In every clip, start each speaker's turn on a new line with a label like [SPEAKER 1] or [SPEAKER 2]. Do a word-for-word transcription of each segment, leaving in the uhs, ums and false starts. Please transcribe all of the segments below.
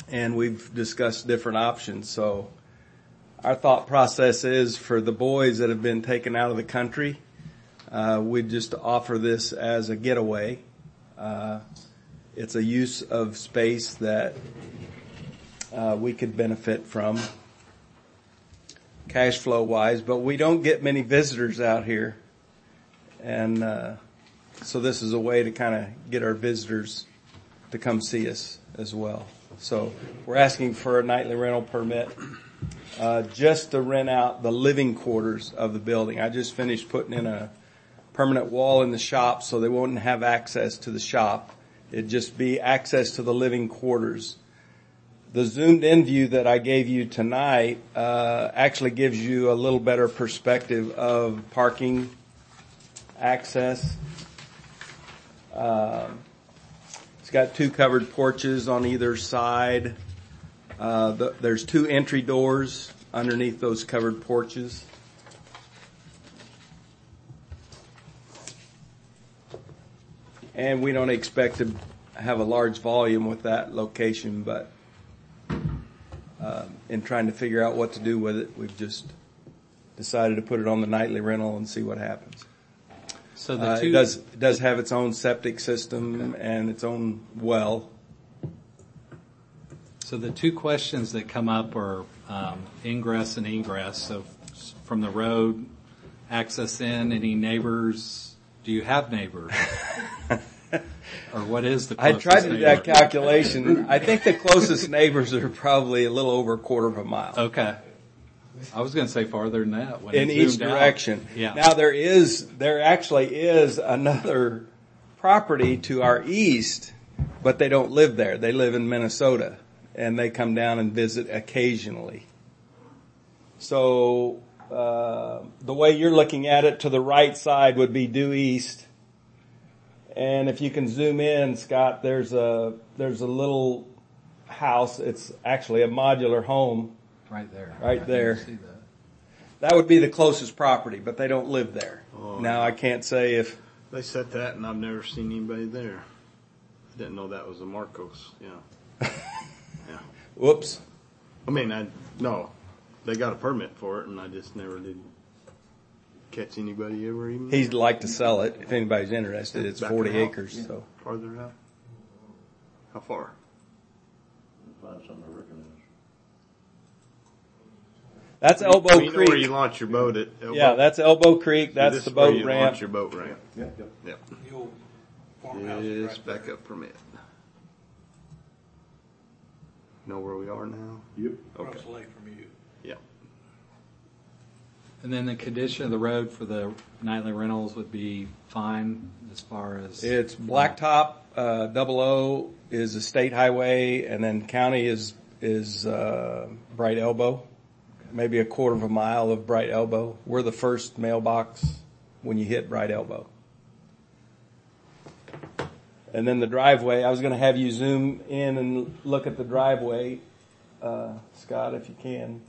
[SPEAKER 1] and we've discussed different options. So our thought process is for the boys that have been taken out of the country, uh, we'd just offer this as a getaway. Uh, it's a use of space that uh, we could benefit from cash flow wise, but we don't get many visitors out here. And, uh, so this is a way to kind of get our visitors to come see us as well. So we're asking for a nightly rental permit, uh, just to rent out the living quarters of the building. I just finished putting in a permanent wall in the shop so they wouldn't have access to the shop. It'd just be access to the living quarters. The zoomed in view that I gave you tonight, uh, actually gives you a little better perspective of parking access. Um, it's got two covered porches on either side. Uh, the, there's two entry doors underneath those covered porches. And we don't expect to have a large volume with that location, but uh, in trying to figure out what to do with it, we've just decided to put it on the nightly rental and see what happens.
[SPEAKER 2] So the
[SPEAKER 1] Uh,
[SPEAKER 2] two,
[SPEAKER 1] it does it does have its own septic system and its own well.
[SPEAKER 2] so the two questions that come up are um, ingress and egress. So from the road, access in, any neighbors? Do you have neighbors? Or what is the
[SPEAKER 1] I
[SPEAKER 2] closest
[SPEAKER 1] tried to do that
[SPEAKER 2] neighbor?
[SPEAKER 1] calculation. I think the closest neighbors are probably a little over a quarter of a mile.
[SPEAKER 2] Okay. I was going to say farther than that. When
[SPEAKER 1] In
[SPEAKER 2] it
[SPEAKER 1] each
[SPEAKER 2] zoomed out.
[SPEAKER 1] direction.
[SPEAKER 2] Yeah.
[SPEAKER 1] Now there is, there actually is another property to our east, but they don't live there. They live in Minnesota, and they come down and visit occasionally. So, uh, the way you're looking at it, to the right side would be due east. And if you can zoom in, Scott, there's a, there's a little house. It's actually a modular home.
[SPEAKER 2] Right there.
[SPEAKER 1] Right
[SPEAKER 2] I
[SPEAKER 1] there.
[SPEAKER 2] didn't see that.
[SPEAKER 1] That would be the closest property, but they don't live there.
[SPEAKER 3] Oh,
[SPEAKER 1] now, I can't say if,
[SPEAKER 3] They said that, and I've never seen anybody there. I didn't know that was a Marcos. Yeah. Yeah.
[SPEAKER 1] whoops.
[SPEAKER 3] I mean, I no, they got a permit for it, and I just never did catch anybody ever even.
[SPEAKER 1] He'd like to sell it if anybody's interested. It's
[SPEAKER 3] Back
[SPEAKER 1] forty
[SPEAKER 3] out?
[SPEAKER 1] acres,
[SPEAKER 3] Yeah.
[SPEAKER 1] so.
[SPEAKER 3] Farther out. How far?
[SPEAKER 4] Find something I recognize.
[SPEAKER 1] That's Elbow
[SPEAKER 3] You know where you
[SPEAKER 1] Creek.
[SPEAKER 3] launch your boat at. Elbow?
[SPEAKER 1] Yeah, that's Elbow Creek.
[SPEAKER 3] So
[SPEAKER 1] That's
[SPEAKER 3] this
[SPEAKER 1] the
[SPEAKER 3] is where
[SPEAKER 1] boat
[SPEAKER 3] you
[SPEAKER 1] ramp.
[SPEAKER 3] Launch your boat ramp.
[SPEAKER 4] Yep, yep.
[SPEAKER 3] Yep.
[SPEAKER 5] The old farmhouse is
[SPEAKER 3] Yes,
[SPEAKER 5] right there.
[SPEAKER 3] backup permit. Know where we are now?
[SPEAKER 4] Yep.
[SPEAKER 5] Across
[SPEAKER 3] Okay.
[SPEAKER 5] the lake from you.
[SPEAKER 3] Yeah.
[SPEAKER 2] And then the condition of the road for the nightly rentals would be fine as far as
[SPEAKER 1] It's Blacktop, uh, double O is a state highway, and then county is, is, uh, Bright Elbow. Maybe a quarter of a mile of Bright Elbow. We're the first mailbox when you hit Bright Elbow. And then the driveway, I was going to have you zoom in and look at the driveway, uh, Scott, if you can.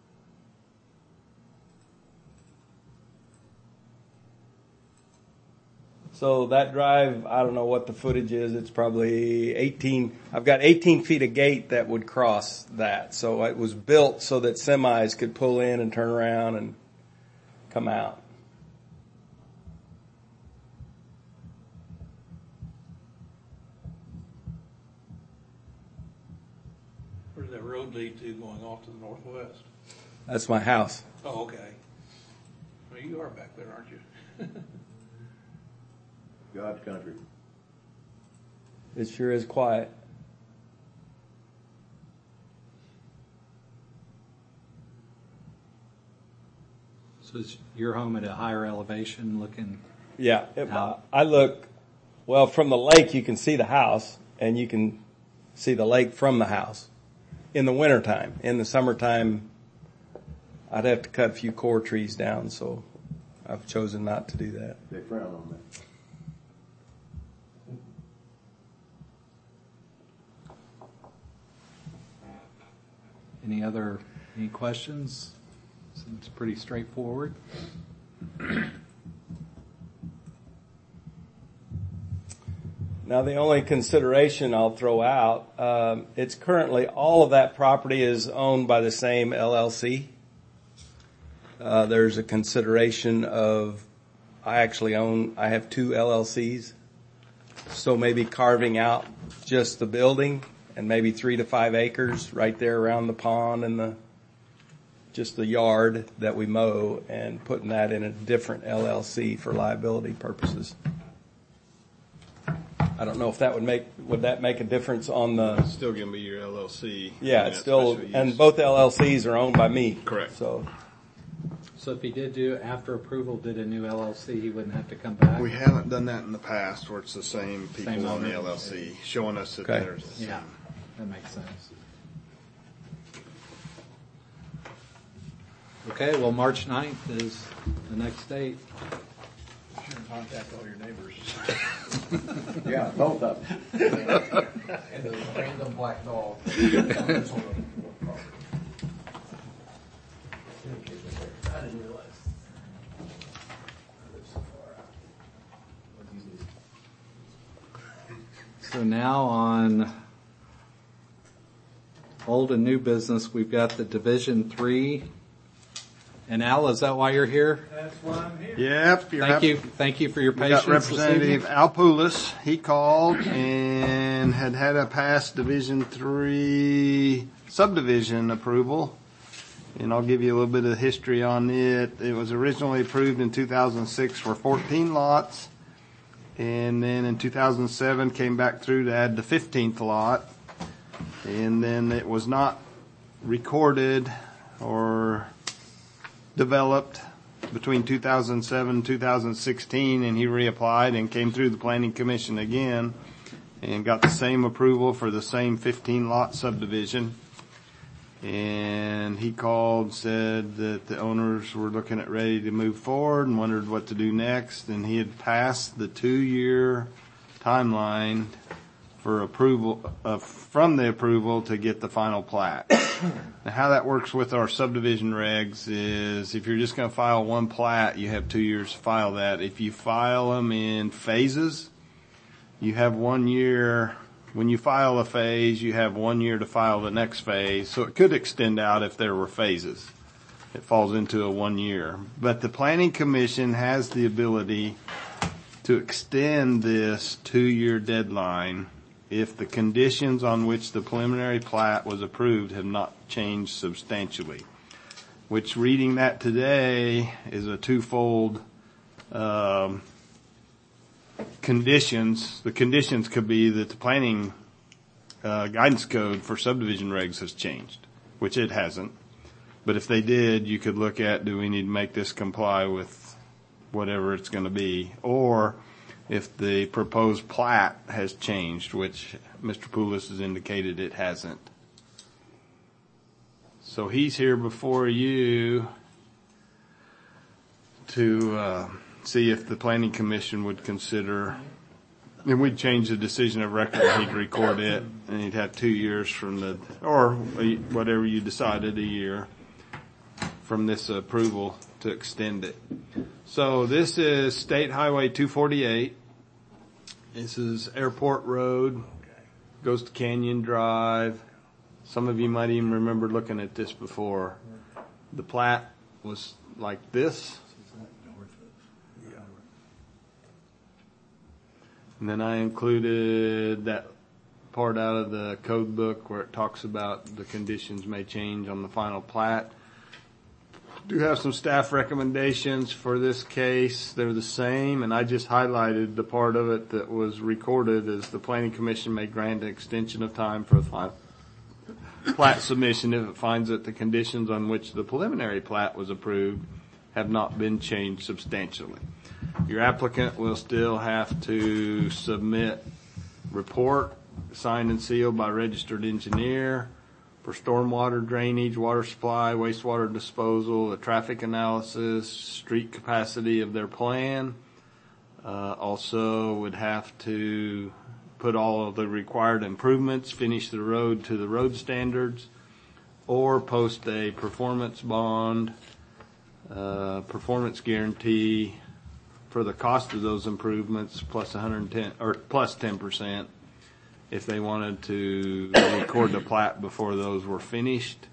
[SPEAKER 1] So that drive, I don't know what the footage is. It's probably eighteen. I've got eighteen feet of gate that would cross that. So it was built so that semis could pull in and turn around and come out.
[SPEAKER 5] Where does that road lead to going off to the northwest?
[SPEAKER 1] That's my house.
[SPEAKER 5] Oh, okay. Well, you are back there, aren't you?
[SPEAKER 4] God's country.
[SPEAKER 1] It sure is quiet.
[SPEAKER 2] So is your home at a higher elevation looking?
[SPEAKER 1] Yeah. It,
[SPEAKER 2] Out.
[SPEAKER 1] I look, well, from the lake you can see the house and you can see the lake from the house in the wintertime. In the summertime, I'd have to cut a few core trees down, so I've chosen not to do that.
[SPEAKER 4] They frown on that.
[SPEAKER 2] Any other, any questions? Seems pretty straightforward.
[SPEAKER 1] Now, the only consideration I'll throw out, um, it's currently, all of that property is owned by the same L L C. Uh, there's a consideration of, I actually own, I have two L L Cs. So maybe carving out just the building and maybe three to five acres right there around the pond and the, just the yard that we mow, and putting that in a different L L C for liability purposes. I don't know if that would make, would that make a difference on the,
[SPEAKER 3] It's still gonna be your L L C.
[SPEAKER 1] yeah,
[SPEAKER 3] and
[SPEAKER 1] it's
[SPEAKER 3] that
[SPEAKER 1] still,
[SPEAKER 3] special
[SPEAKER 1] and
[SPEAKER 3] use.
[SPEAKER 1] both L L Cs are owned by me.
[SPEAKER 3] Correct.
[SPEAKER 1] So,
[SPEAKER 2] So if he did do, after approval, did a new L L C, he wouldn't have to come back?
[SPEAKER 3] We haven't done that in the past where it's the same people
[SPEAKER 2] Same
[SPEAKER 3] on the
[SPEAKER 2] owner.
[SPEAKER 3] L L C showing us that
[SPEAKER 1] Okay.
[SPEAKER 3] there's the same.
[SPEAKER 2] Yeah, that makes sense. Okay, well, March ninth is the next date.
[SPEAKER 5] You should contact all your neighbors.
[SPEAKER 4] Yeah, both of them.
[SPEAKER 5] And the random black dog. I didn't realize.
[SPEAKER 2] So now on old and new business, we've got the Division Three. And Al, is that why you're here?
[SPEAKER 5] That's why I'm here.
[SPEAKER 3] Yep. You're
[SPEAKER 2] Thank
[SPEAKER 3] happy-
[SPEAKER 2] you, thank you for your
[SPEAKER 3] We
[SPEAKER 2] patience
[SPEAKER 3] got
[SPEAKER 2] this
[SPEAKER 3] Representative
[SPEAKER 2] evening.
[SPEAKER 3] Al Poulos. He called and had had a past Division Three subdivision approval. And I'll give you a little bit of history on it. It was originally approved in two thousand six for fourteen lots. And then in two thousand seven came back through to add the fifteenth lot. And then it was not recorded or developed between two thousand seven and two thousand sixteen, and he reapplied and came through the planning commission again and got the same approval for the same fifteen lot subdivision. And he called, said that the owners were looking at ready to move forward and wondered what to do next, and he had passed the two-year timeline for approval, uh, from the approval to get the final plat. Now, how that works with our subdivision regs is if you're just going to file one plat, you have two years to file that. If you file them in phases, you have one year. When you file a phase, you have one year to file the next phase. So it could extend out if there were phases. It falls into a one year. But the Planning Commission has the ability to extend this two-year deadline if the conditions on which the preliminary plat was approved have not changed substantially. Which, reading that today, is a twofold um, conditions. The conditions could be that the planning uh, guidance code for subdivision regs has changed, which it hasn't. But if they did, you could look at, do we need to make this comply with whatever it's going to be? Or if the proposed plat has changed, which Mister Poulos has indicated it hasn't. So he's here before you to uh, see if the Planning Commission would consider, and we'd change the decision of record, he'd record it, and he'd have two years from the, or whatever you decided, a year from this approval to extend it. So this is State Highway two forty-eight. This is Airport Road, goes to Canyon Drive. Some of you might even remember looking at this before. The plat was like this. And then I included that part out of the code book where it talks about the conditions may change on the final plat. Do have some staff recommendations for this case. They're the same, and I just highlighted the part of it that was recorded as the Planning Commission may grant an extension of time for the final plat submission if it finds that the conditions on which the preliminary plat was approved have not been changed substantially. Your applicant will still have to submit report signed and sealed by registered engineer for stormwater drainage, water supply, wastewater disposal, a traffic analysis, street capacity of their plan. Uh, also would have to put all of the required improvements, finish the road to the road standards, or post a performance bond, uh, performance guarantee, for the cost of those improvements plus one hundred ten, or plus ten percent if they wanted to record the plat before those were finished.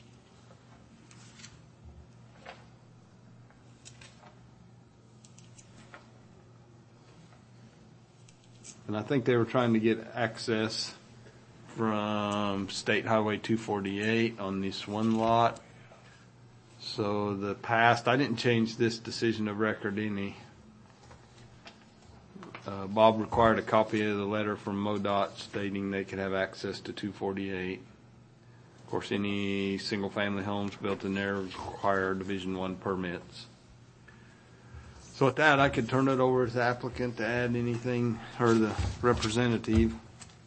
[SPEAKER 3] And I think they were trying to get access from State Highway two forty-eight on this one lot. So the past, I didn't change this decision of record any. Uh, Bob required a copy of the letter from MoDOT stating they could have access to two forty-eight. Of course, any single-family homes built in there require Division One permits. So with that, I could turn it over to the applicant to add anything, or the representative.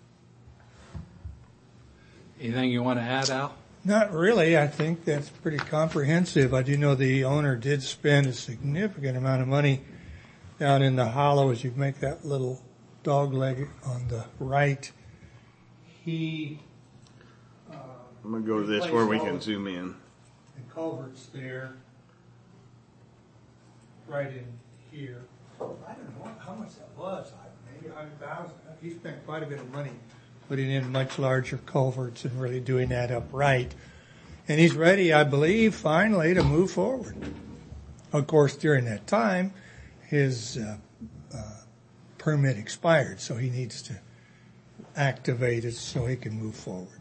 [SPEAKER 2] Anything you want to add, Al?
[SPEAKER 6] Not really. I think that's pretty comprehensive. I do know the owner did spend a significant amount of money down in the hollow as you make that little dog leg on the right. He uh,
[SPEAKER 3] I'm going to go to this where we can zoom in.
[SPEAKER 6] the culverts there, right in here. I don't know how much that was. Maybe a hundred thousand. He spent quite a bit of money putting in much larger culverts and really doing that upright. And he's ready, I believe, finally to move forward. Of course, during that time, his uh, uh, permit expired, so he needs to activate it so he can move forward.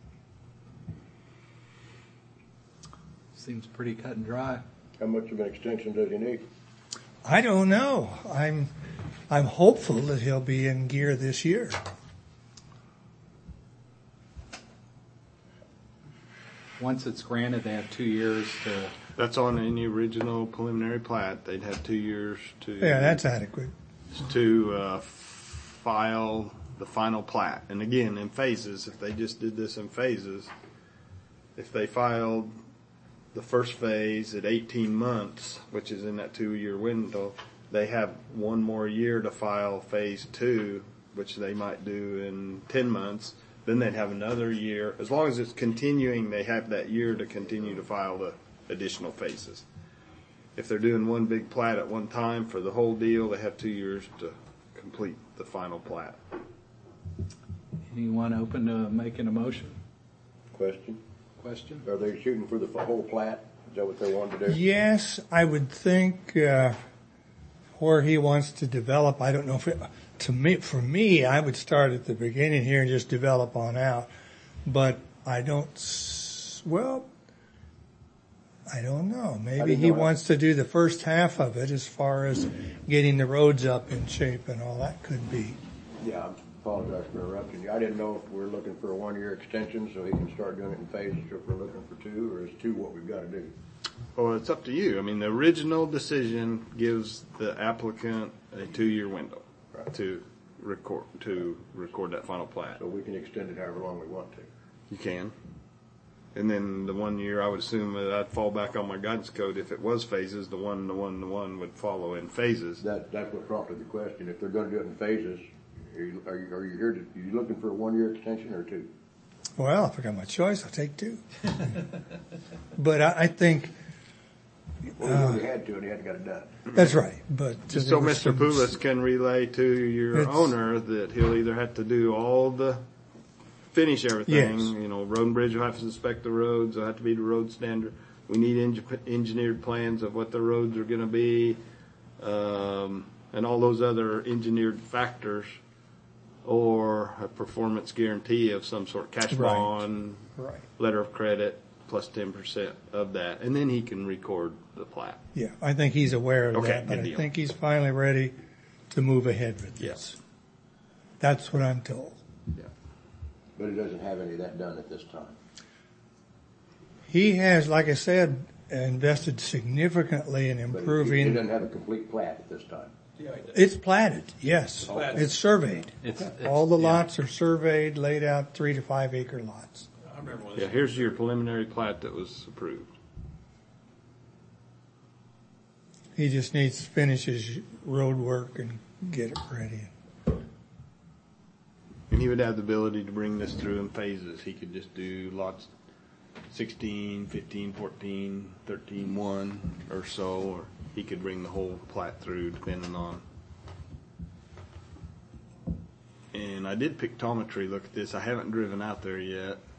[SPEAKER 2] Seems pretty cut and dry.
[SPEAKER 4] How much of an extension does he need?
[SPEAKER 6] I don't know. I'm I'm hopeful that he'll be in gear this year.
[SPEAKER 2] Once it's granted, they have two years to.
[SPEAKER 3] That's on any original preliminary plat. They'd have two years to.
[SPEAKER 6] Yeah, that's adequate.
[SPEAKER 3] To uh, file the final plat. And again, in phases, if they just did this in phases, if they filed the first phase at eighteen months, which is in that two-year window, they have one more year to file phase two, which they might do in ten months. Then they'd have another year. As long as it's continuing, they have that year to continue to file the additional phases. If they're doing one big plat at one time for the whole deal, they have two years to complete the final plat.
[SPEAKER 2] Anyone open to making a motion?
[SPEAKER 4] Question?
[SPEAKER 2] Question?
[SPEAKER 4] Are they shooting for the whole plat? Is that what they wanted to do?
[SPEAKER 6] Yes, I would think uh, where he wants to develop. I don't know if it, to me, for me, I would start at the beginning here and just develop on out. But I don't. s- Well, I don't know. Maybe
[SPEAKER 4] didn't
[SPEAKER 6] he
[SPEAKER 4] know.
[SPEAKER 6] wants to do the first half of it as far as getting the roads up in shape and all that could be.
[SPEAKER 4] Yeah, I apologize for interrupting you. I didn't know if we're looking for a one-year extension so he can start doing it in phases, or if we're looking for two, or is two what we've got to do?
[SPEAKER 3] Well, it's up to you. I mean, the original decision gives the applicant a two-year window
[SPEAKER 4] Right.
[SPEAKER 3] to record to record that final plat.
[SPEAKER 4] So we can extend it however long we want to.
[SPEAKER 3] You can. And then the one year, I would assume that I'd fall back on my guidance code. If it was phases, the one, the one, the one would follow in phases.
[SPEAKER 4] That, that's what prompted the question. If they're going to do it in phases, are you, are you, are you here to, are you looking for a one-year extension or two?
[SPEAKER 6] Well, if I got my choice, I'll take two. But I, I think
[SPEAKER 4] Well, he already had to, and he hadn't got it done.
[SPEAKER 6] that's right. But
[SPEAKER 3] Just
[SPEAKER 6] there
[SPEAKER 3] so
[SPEAKER 6] was
[SPEAKER 3] Mister
[SPEAKER 6] some-
[SPEAKER 3] Poulos can relay to your
[SPEAKER 6] It's-
[SPEAKER 3] owner that he'll either have to do all the, finish everything.
[SPEAKER 6] Yes.
[SPEAKER 3] You know, Road and Bridge will have to inspect the roads. They'll have to be the road standard. We need eng- engineered plans of what the roads are going to be, um, and all those other engineered factors, or a performance guarantee of some sort, cash
[SPEAKER 6] Right.
[SPEAKER 3] bond,
[SPEAKER 6] Right.
[SPEAKER 3] letter of credit, plus ten percent of that, and then he can record the plat.
[SPEAKER 6] Yeah, I think he's aware of
[SPEAKER 3] Okay,
[SPEAKER 6] that, but
[SPEAKER 3] good
[SPEAKER 6] I
[SPEAKER 3] deal.
[SPEAKER 6] think he's finally ready to move ahead with this.
[SPEAKER 3] Yes.
[SPEAKER 6] That's what I'm told.
[SPEAKER 4] But he doesn't have any of that done at this time.
[SPEAKER 6] He has, like I said, invested significantly in
[SPEAKER 4] But he- He
[SPEAKER 6] improving.
[SPEAKER 4] doesn't have a complete plat at this time.
[SPEAKER 6] It's platted, yes.
[SPEAKER 5] Platted.
[SPEAKER 6] It's surveyed.
[SPEAKER 2] It's, it's
[SPEAKER 6] All the
[SPEAKER 2] yeah.
[SPEAKER 6] lots are surveyed, laid out three to five acre lots.
[SPEAKER 5] I remember when
[SPEAKER 3] Yeah,
[SPEAKER 5] this,
[SPEAKER 3] here's your preliminary plat that was approved.
[SPEAKER 6] He just needs to finish his road work and get it ready.
[SPEAKER 3] And he would have the ability to bring this through in phases. He could just do lots sixteen, fifteen, fourteen, thirteen, one or so, or he could bring the whole plat through depending on. And I did pictometry look at this. I haven't driven out there yet.